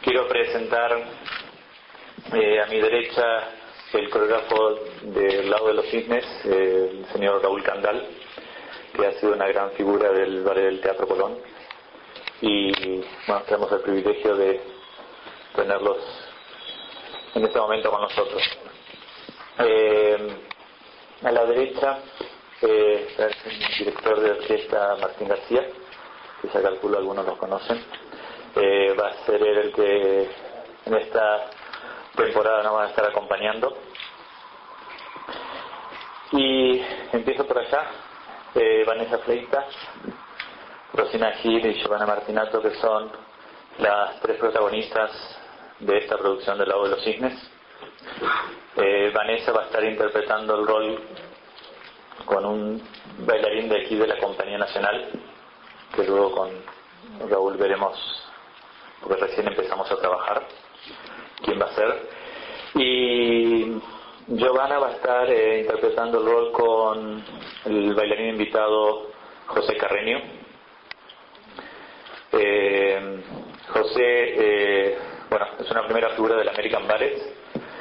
Quiero presentar a mi derecha el coreógrafo del Lago de los Cisnes, el señor Raúl Candal, que ha sido una gran figura del ballet del Teatro Colón, y bueno, tenemos el privilegio de tenerlos en este momento con nosotros. A la derecha está el director de orquesta Martín García, que ya calculo algunos los conocen. Va a ser él el que en esta temporada nos va a estar acompañando. Y empiezo por allá. Vanessa Fleita, Rosina Gil y Giovanna Martinato, que son las tres protagonistas de esta producción del Lago de los Cisnes. Vanessa va a estar interpretando el rol con un bailarín de aquí de la Compañía Nacional, que luego con Raúl veremos, porque recién empezamos a trabajar quién va a ser. Y Giovanna va a estar interpretando el rol con el bailarín invitado José Carreño. José, bueno, es una primera figura del American Ballet,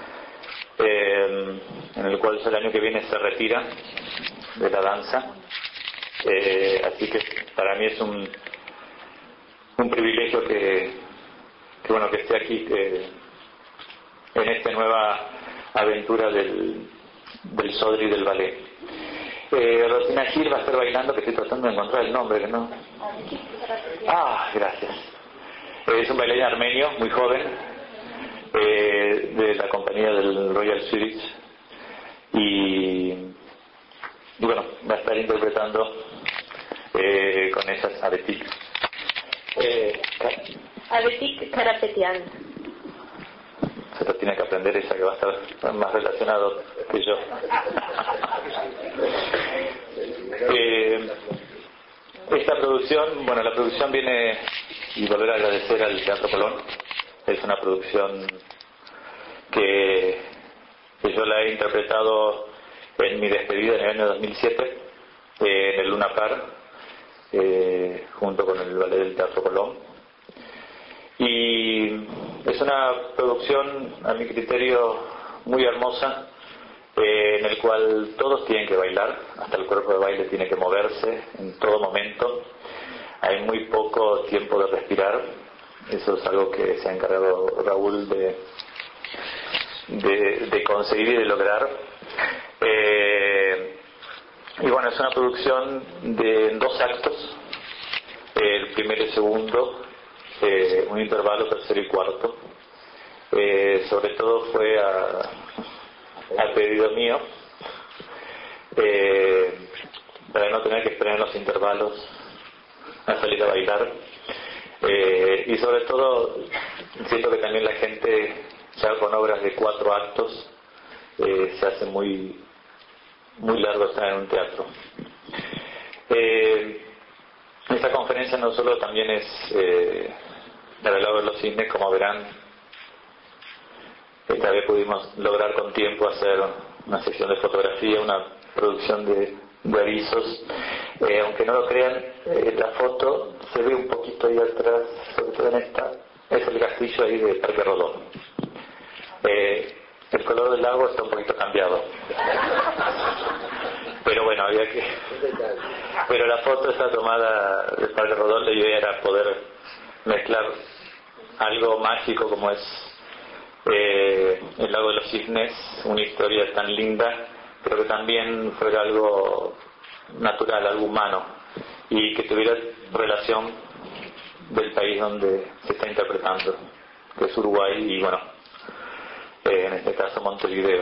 en el cual el año que viene se retira de la danza. Así que para mí es un privilegio que bueno, que esté aquí en esta nueva aventura del Sodre y del ballet. Rosina Gil va a estar bailando, que estoy tratando de encontrar el nombre, que no. Gracias. Es un bailarín armenio, muy joven, de la compañía del Royal Swedish, y bueno, va a estar interpretando con esas Abetik. Abetik Karapetian. Se lo tiene que aprender ella, que va a estar más relacionado que yo. Esta producción, bueno, la producción viene, y volver a agradecer al Teatro Colón. Es una producción que yo la he interpretado en mi despedida en el año 2007 en el Luna Park, junto con el ballet del Teatro Colón. Y es una producción, a mi criterio, muy hermosa, en el cual todos tienen que bailar, hasta el cuerpo de baile tiene que moverse en todo momento. Hay muy poco tiempo de respirar. Eso es algo que se ha encargado Raúl de conseguir y de lograr. Y bueno, es una producción de 2 actos, el primero y segundo, un intervalo tercero y cuarto. Sobre todo fue a pedido mío, para no tener que esperar en los intervalos a salir a bailar. Y sobre todo siento que también la gente, ya con obras de 4 actos, se hace muy largo estar en un teatro. Esta conferencia no solo también es para el Lago de los Cisnes, como verán. Esta vez pudimos lograr con tiempo hacer una sección de fotografía, una producción de avisos. Aunque no lo crean, la foto se ve un poquito ahí atrás, sobre todo en esta, es el castillo ahí de Parque Rodó. El color del lago está un poquito cambiado, pero bueno, pero la foto está tomada de Parque Rodó. La idea era poder mezclar algo mágico como es el Lago de los Cisnes, una historia tan linda, pero que también fuera algo natural, algo humano, y que tuviera relación del país donde se está interpretando, que es Uruguay, y bueno, en este caso Montevideo.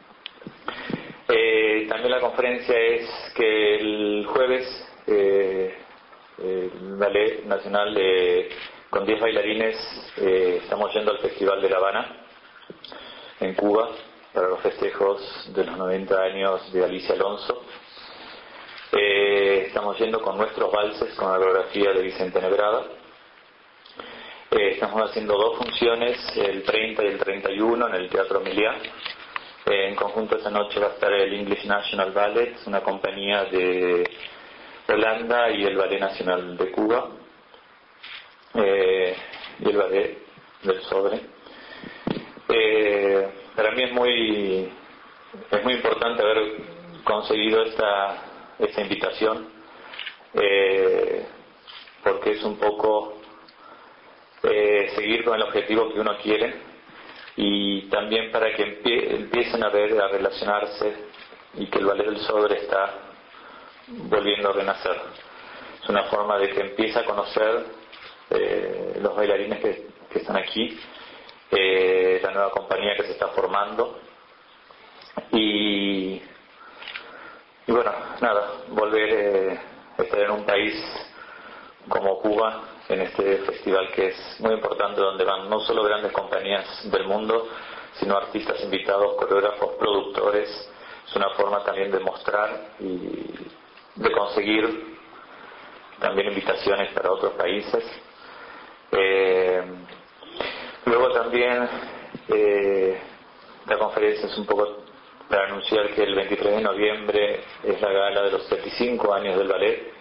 También la conferencia es que el jueves el Ballet Nacional con 10 bailarines estamos yendo al Festival de La Habana en Cuba para los festejos de los 90 años de Alicia Alonso. Estamos yendo con nuestros valses, con la coreografía de Vicente Nebrada. Estamos haciendo 2 funciones, el 30 y el 31, en el Teatro Miliá. En conjunto esa noche va a estar el English National Ballet, una compañía de Holanda, y el Ballet Nacional de Cuba. Y el ballet del Sodre. Para mí es muy importante haber conseguido esta invitación, porque es un poco seguir con el objetivo que uno quiere, y también para que empiecen a relacionarse, y que el ballet del Sodre está volviendo a renacer. Es una forma de que empiece a conocer los bailarines que están aquí, la nueva compañía que se está formando, y bueno, nada, volver a estar en un país como Cuba, en este festival que es muy importante, donde van no solo grandes compañías del mundo, sino artistas invitados, coreógrafos, productores. Es una forma también de mostrar y de conseguir también invitaciones para otros países. Luego también la conferencia es un poco para anunciar que el 23 de noviembre es la gala de los 75 años del ballet.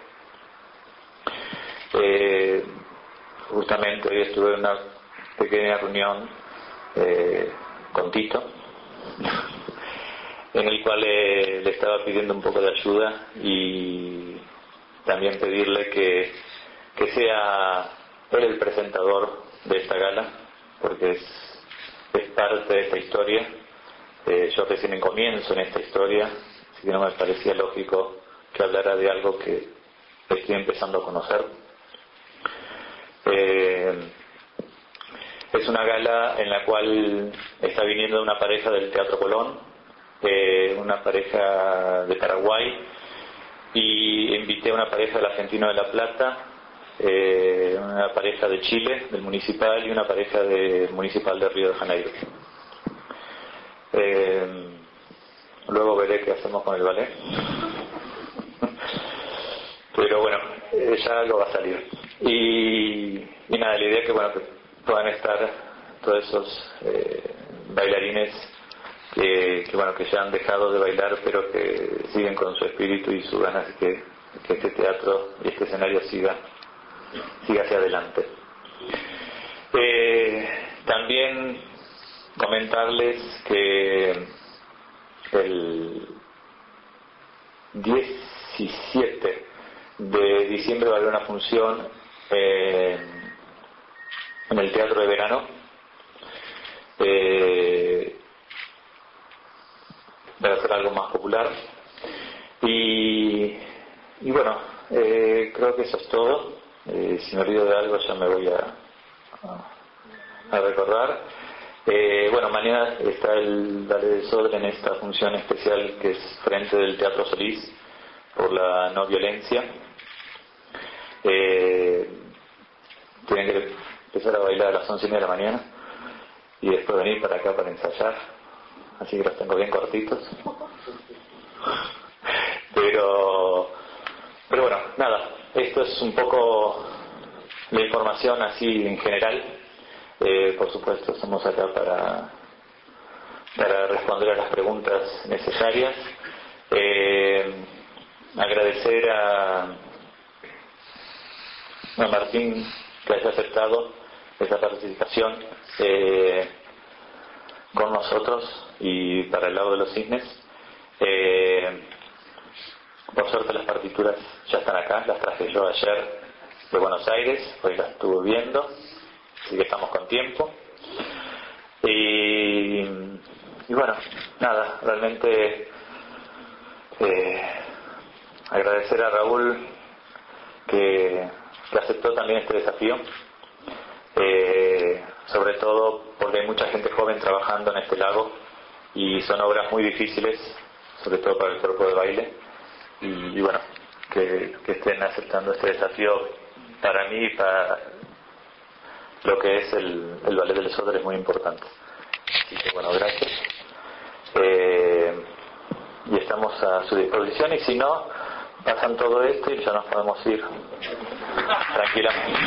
Justamente hoy estuve en una pequeña reunión con Tito, en el cual le estaba pidiendo un poco de ayuda, y también pedirle que sea él el presentador de esta gala, porque es parte de esta historia. Yo recién comienzo en esta historia, así que no me parecía lógico que hablara de algo que estoy empezando a conocer. Es una gala en la cual está viniendo una pareja del Teatro Colón, una pareja de Paraguay, y invité a una pareja del Argentino de La Plata, una pareja de Chile, del Municipal, y una pareja del Municipal de Río de Janeiro. Luego veré qué hacemos con el ballet. Pero bueno, ya algo va a salir. Y nada, la idea es que bueno, que puedan estar todos esos bailarines que ya han dejado de bailar, pero que siguen con su espíritu y sus ganas de que este teatro y este escenario siga hacia adelante. También comentarles que el 17 de diciembre va a haber una función en el Teatro de Verano. Va a ser algo más popular. Y bueno, creo que eso es todo. Si me olvido de algo ya me voy a recordar. Bueno, mañana está el Ballet del Sodre en esta función especial que es frente del Teatro Solís por la no violencia. Tienen que empezar a bailar a las 11:30 de la mañana y después venir para acá para ensayar, así que los tengo bien cortitos. Pero bueno, nada, esto es un poco la información así en general. Por supuesto estamos acá para responder a las preguntas necesarias. Agradecer a Martín que haya aceptado esta participación con nosotros y para el lado de los cisnes. Por suerte las partituras ya están acá, las traje yo ayer de Buenos Aires, hoy las estuve viendo, así que estamos con tiempo. Y bueno, nada, realmente agradecer a Raúl que aceptó también este desafío, sobre todo porque hay mucha gente joven trabajando en este lago y son obras muy difíciles, sobre todo para el cuerpo de baile, y bueno, que estén aceptando este desafío para mí y para lo que es el Ballet del Sodre es muy importante. Así que bueno, gracias. Y estamos a su disposición, y si no, pasan todo esto y ya nos podemos ir tranquilamente.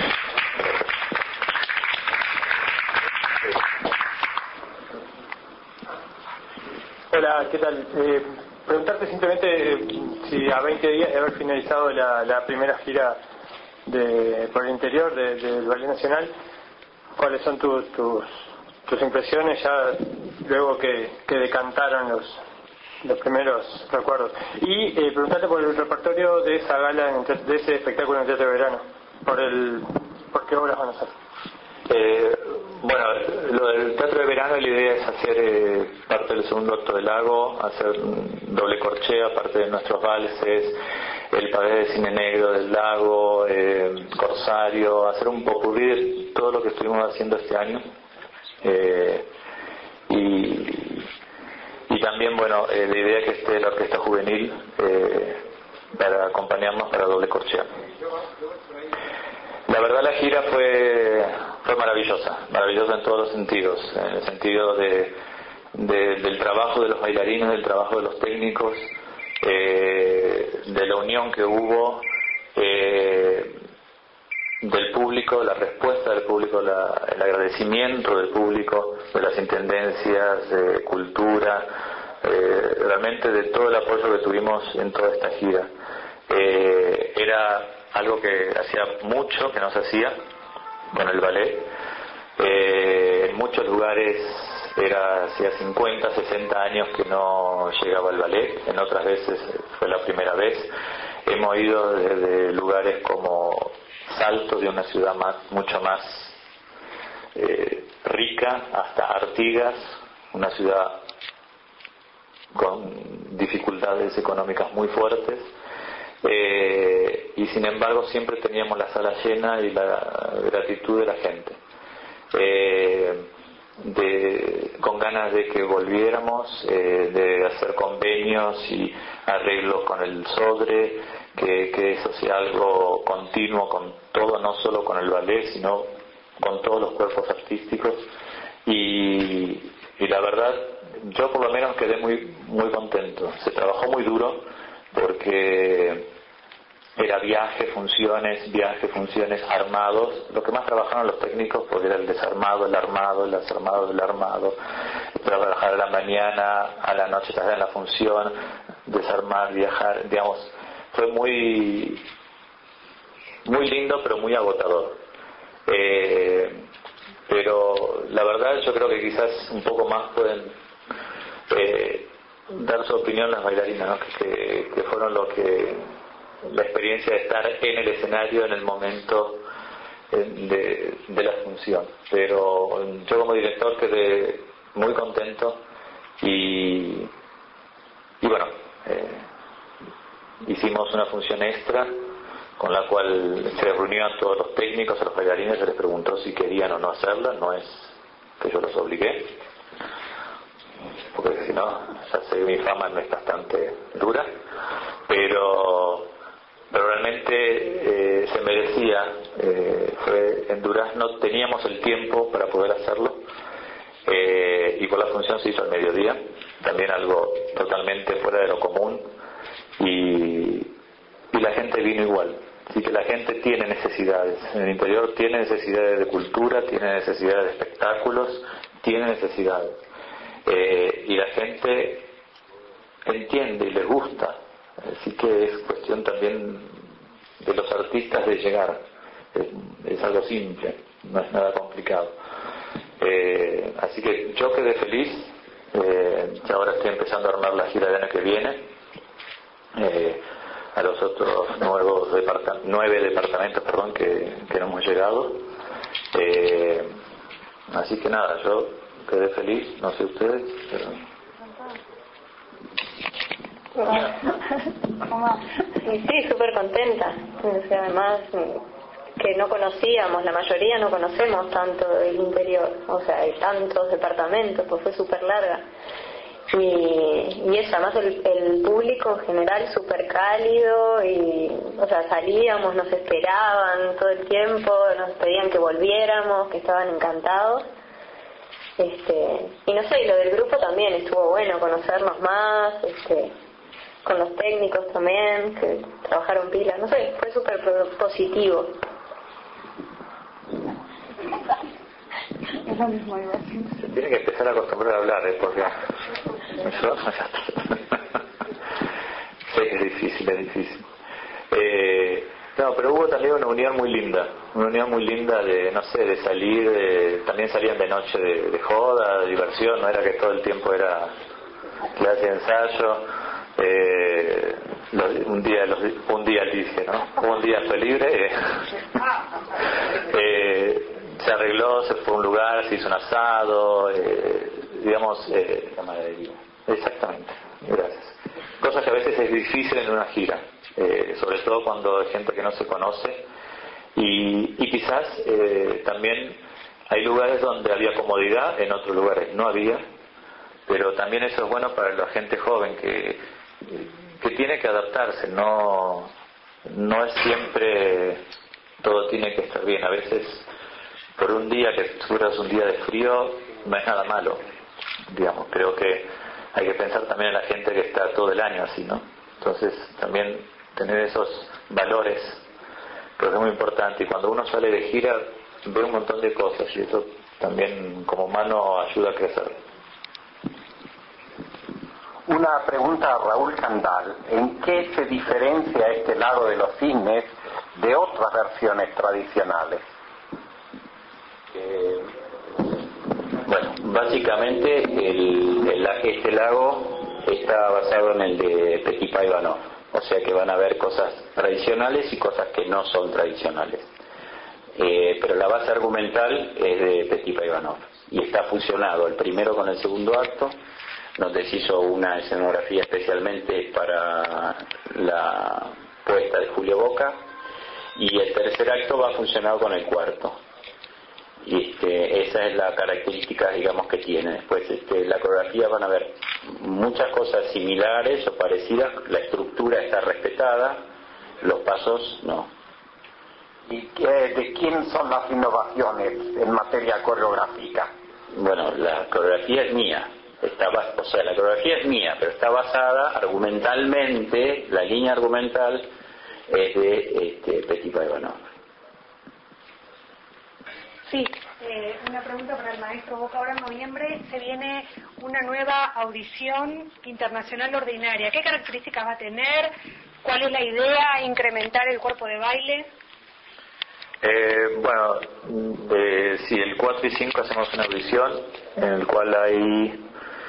Hola, ¿qué tal? Preguntarte simplemente si a 20 días de haber finalizado la primera gira por el interior del Ballet Nacional, cuáles son tus impresiones ya luego que decantaron los primeros recuerdos. Y preguntarte por el repertorio de esa gala, de ese espectáculo en el Teatro de Verano, por qué obras van a ser. Bueno, lo del Teatro de Verano, la idea es hacer parte del segundo acto del lago, hacer doble corchea, parte de nuestros valses, el pabellón de cine negro del lago, Corsario, hacer un popurrí de todo lo que estuvimos haciendo este año. Y también, bueno, la idea es que esté la orquesta juvenil para acompañarnos para doble corchea. La verdad la gira fue maravillosa en todos los sentidos, en el sentido del trabajo de los bailarines, del trabajo de los técnicos, de la unión que hubo, del público, la respuesta del público, el agradecimiento del público, de las intendencias, de cultura, realmente de todo el apoyo que tuvimos en toda esta gira. Era algo que hacía mucho que no se hacía con el ballet. En muchos lugares hacía 50, 60 años que no llegaba el ballet, en otras veces fue la primera vez. Hemos ido desde lugares como Salto, de una ciudad mucho más rica, hasta Artigas, una ciudad con dificultades económicas muy fuertes. Y sin embargo siempre teníamos la sala llena y la gratitud de la gente, con ganas de que volviéramos, de hacer convenios y arreglos con el Sodre, que eso sea algo continuo con todo, no solo con el ballet sino con todos los cuerpos artísticos. Y la verdad yo por lo menos quedé muy contento. Se trabajó muy duro porque era viaje, funciones armados. Lo que más trabajaron los técnicos pues era el desarmado, el armado, el desarmado del armado, trabajar a la mañana, a la noche estar en la función, desarmar, viajar, digamos, fue muy lindo pero muy agotador. Pero la verdad yo creo que quizás un poco más pueden dar su opinión las bailarinas, ¿no? que fueron la experiencia de estar en el escenario en el momento de la función. Pero yo como director quedé muy contento y bueno, hicimos una función extra con la cual se reunió a todos los técnicos, a los bailarines, se les preguntó si querían o no hacerla. No es que yo los obligué, porque si no, ya sé, mi fama no es bastante dura, pero realmente se merecía. Fue en Durazno, teníamos el tiempo para poder hacerlo, y por la función se hizo al mediodía, también algo totalmente fuera de lo común, y la gente vino igual. Así que la gente tiene necesidades, en el interior tiene necesidades de cultura, tiene necesidades de espectáculos, tiene necesidades. Y la gente entiende y les gusta, así que es cuestión también de los artistas de llegar, es algo simple, no es nada complicado. Así que yo quedé feliz. Ya ahora estoy empezando a armar la gira del año que viene, a los otros 9 departamentos que no hemos llegado. Así que nada, yo quedé feliz, no sé ustedes, pero... Sí, súper contenta. Además que no conocíamos, la mayoría no conocemos tanto del interior, o sea, hay tantos departamentos, pues fue súper larga. Y eso, además el público en general súper cálido, y o sea, salíamos, nos esperaban todo el tiempo, nos pedían que volviéramos, que estaban encantados. Y no sé, y lo del grupo también estuvo bueno, conocernos más, con los técnicos también, que trabajaron pilas, no sé, fue súper positivo. Se tiene que empezar a acostumbrar a hablar, porque sé que es difícil. No, pero hubo también una unión muy linda de, no sé, de salir, también salían de noche de joda, de diversión, no era que todo el tiempo era clase de ensayo. Un día dije, ¿no? Un día fue libre, se arregló, se fue a un lugar, se hizo un asado, exactamente, gracias. Cosas que a veces es difícil en una gira, sobre todo cuando hay gente que no se conoce, y quizás también hay lugares donde había comodidad, en otros lugares no había, pero también eso es bueno para la gente joven que tiene que adaptarse, no es siempre todo tiene que estar bien. A veces por un día que sufras un día de frío no es nada malo, digamos. Creo que hay que pensar también en la gente que está todo el año así, ¿no? Entonces también tener esos valores creo que es muy importante, y cuando uno sale de gira ve un montón de cosas y eso también como humano ayuda a crecer. Una pregunta a Raúl Candal: ¿en qué se diferencia este lago de los cisnes de otras versiones tradicionales? Bueno, básicamente este lago está basado en el de Petipa Ivanov, o sea que van a haber cosas tradicionales y cosas que no son tradicionales. Pero la base argumental es de Petipa Ivanov y está fusionado el primero con el segundo acto, donde se hizo una escenografía especialmente para la puesta de Julio Boca, y el tercer acto va funcionado con el cuarto. Y esa es la característica, digamos, que tiene. Después la coreografía van a ver muchas cosas similares o parecidas, la estructura está respetada, los pasos no. ¿Y de quién son las innovaciones en materia coreográfica? Bueno, la coreografía es mía. La coreografía es mía, pero está basada argumentalmente, la línea argumental es de Petipa Ivanov. Sí, una pregunta para el maestro Boca. Ahora en noviembre se viene una nueva audición internacional ordinaria. ¿Qué características va a tener? ¿Cuál es la idea? ¿Incrementar el cuerpo de baile? Sí, el 4 y 5 hacemos una audición en el cual hay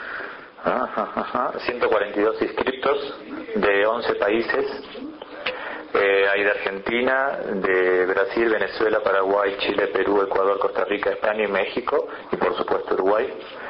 142 inscriptos de 11 países. Hay de Argentina, de Brasil, Venezuela, Paraguay, Chile, Perú, Ecuador, Costa Rica, España y México, y por supuesto Uruguay.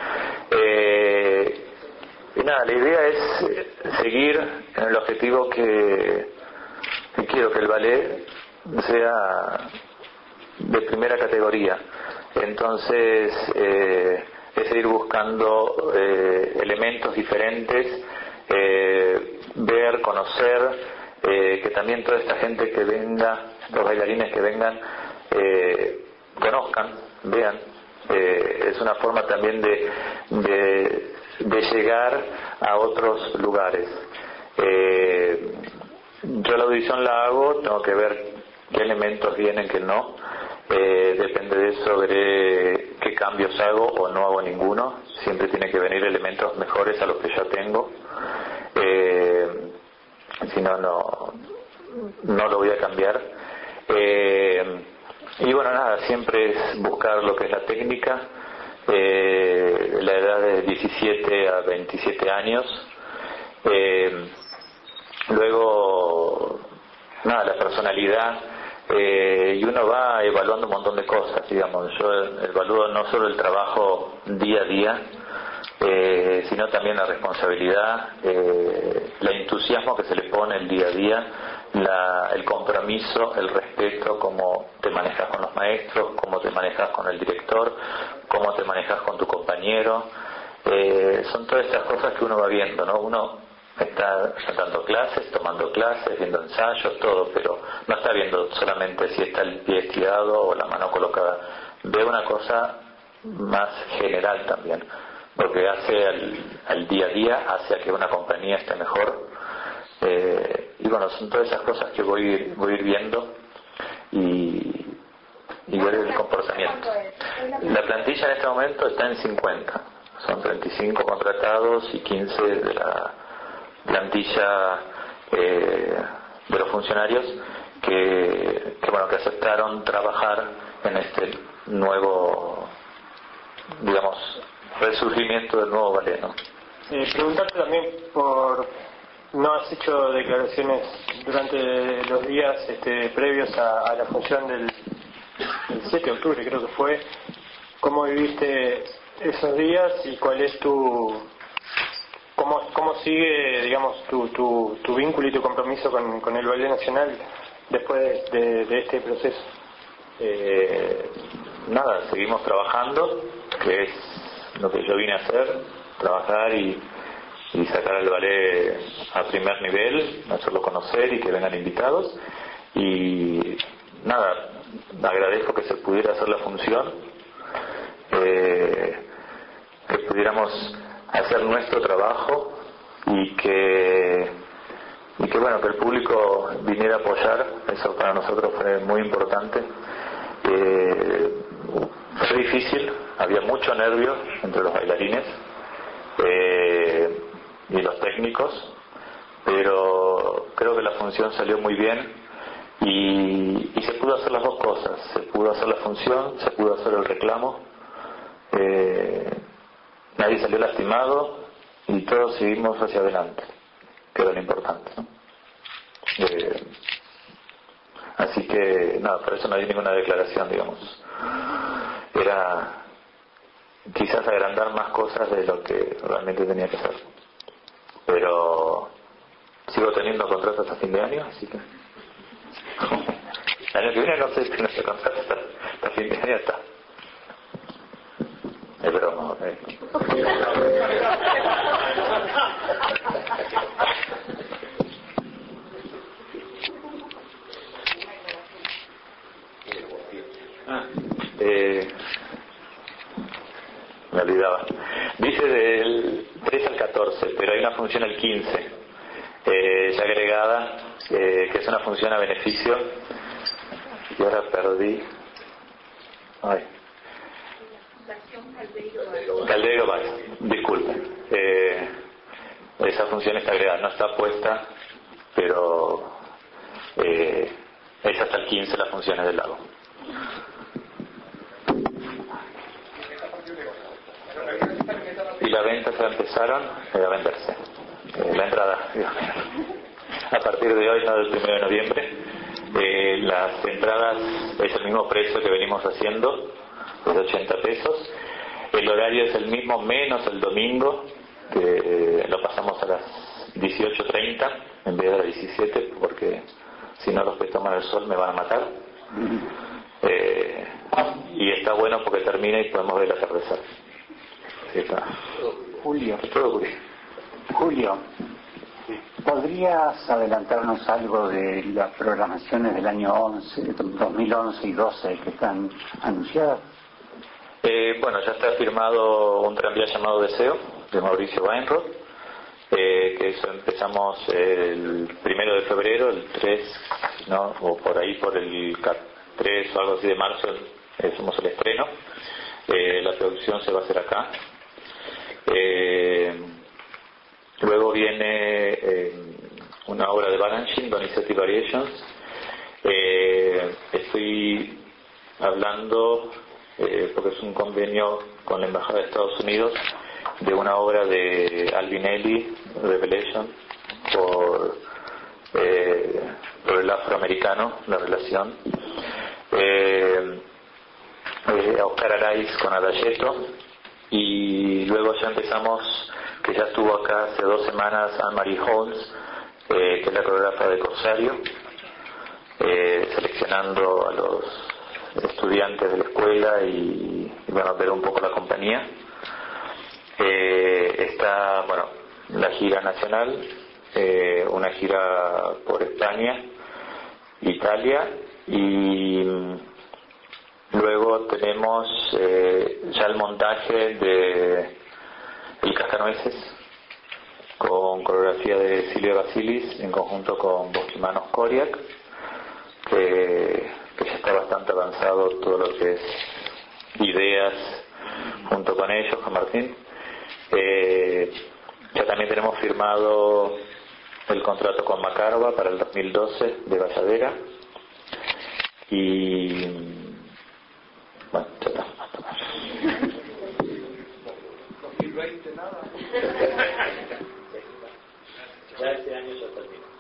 La idea es seguir en el objetivo que quiero que el ballet sea de primera categoría. Entonces es ir buscando elementos diferentes, ver, conocer, que también toda esta gente que venga, los bailarines que vengan, conozcan, vean. Es una forma también de llegar a otros lugares. Yo la audición la hago, tengo que ver qué elementos vienen, qué no. Depende de eso, veré qué cambios hago o no hago ninguno. Siempre tiene que venir elementos mejores a los que ya tengo. Si no, no lo voy a cambiar. Y bueno, siempre es buscar lo que es la técnica, la edad de 17 a 27 años. Luego, la personalidad, y uno va evaluando un montón de cosas, digamos. Yo evalúo no solo el trabajo día a día, sino también la responsabilidad, el entusiasmo que se le pone el día a día, el compromiso, el respeto, cómo te manejas con los maestros, cómo te manejas con el director, cómo te manejas con tu compañero. Son todas estas cosas que uno va viendo, ¿no? Uno está dando clases, tomando clases, viendo ensayos, todo, pero no está viendo solamente si está el pie estirado o la mano colocada. Ve una cosa más general también, porque hace al día a día, hace a que una compañía esté mejor. Y bueno, son todas esas cosas que voy a ir viendo y ver el comportamiento. La plantilla en este momento está en 50, son 35 contratados y 15 de la plantilla de los funcionarios, bueno, que aceptaron trabajar en este nuevo, digamos, resurgimiento del nuevo ballet, ¿no? Preguntarte también no has hecho declaraciones durante los días previos a la función del 7 de octubre, creo que fue. ¿Cómo viviste esos días y cuál es cómo sigue, digamos, tu vínculo y tu compromiso con el Ballet Nacional después de este proceso? Nada, seguimos trabajando, que es lo que yo vine a hacer, trabajar y sacar el ballet a primer nivel, hacerlo conocer y que vengan invitados. Y nada, agradezco que se pudiera hacer la función, que pudiéramos hacer nuestro trabajo y que bueno, que el público viniera a apoyar. Eso para nosotros fue muy importante. Fue difícil, había mucho nervio entre los bailarines y los técnicos, pero creo que la función salió muy bien y se pudo hacer las dos cosas. Se pudo hacer la función, se pudo hacer el reclamo, nadie salió lastimado y todos seguimos hacia adelante, que era lo importante, ¿no? Así que nada, por eso no hay ninguna declaración, digamos. Era quizás agrandar más cosas de lo que realmente tenía que hacer, pero sigo teniendo contrato hasta fin de año, así que el año que viene no sé si nuestro contrato hasta fin de año está. Es broma, me olvidaba. Dice del 3 al 14, pero hay una función el 15 ya agregada, que es una función a beneficio, y ahora perdí. Caldeiro Vaz, disculpe. Esa función está agregada, no está puesta, pero es hasta el 15 las funciones del lago. Y las ventas ya empezaron a venderse. La entrada, a partir de hoy, no del 1 de noviembre, las entradas es el mismo precio que venimos haciendo, es de 80 pesos. El horario es el mismo, menos el domingo, que lo pasamos a las 18:30 en vez de las 17, porque si no los que toman el sol me van a matar. Y está bueno porque termina y podemos ver el atardecer. Julio, ¿podrías adelantarnos algo de las programaciones del año 2011 y 12 que están anunciadas? Bueno, ya está firmado un tranvía llamado Deseo, de Mauricio Weinroth, que eso empezamos el 1 de febrero, el 3, ¿no? O por ahí, por el 3 o algo así de marzo, hacemos el estreno. La producción se va a hacer acá. Luego viene una obra de Balanchine, Donizetti Variations. Estoy hablando, porque es un convenio con la Embajada de Estados Unidos, de una obra de Albinelli, Revelation, por el afroamericano, la relación. Oscar Araiz con Adayeto, y luego ya empezamos, que ya estuvo acá hace 2 semanas, Anne-Marie Holmes, que es la coreógrafa de Corsario, seleccionando a los estudiantes de la escuela y bueno, ver un poco la compañía. Está, bueno, la gira nacional, una gira por España, Italia, y luego tenemos ya el montaje de El Cascanueces, con coreografía de Silvia Basilis en conjunto con Bosquimanos Koriak, que ya está bastante avanzado todo lo que es ideas junto con ellos, con Martín. Ya también tenemos firmado el contrato con Macarva para el 2012 de Valladera. Y bueno, ya está. 2020 nada. Ya este año ya termina.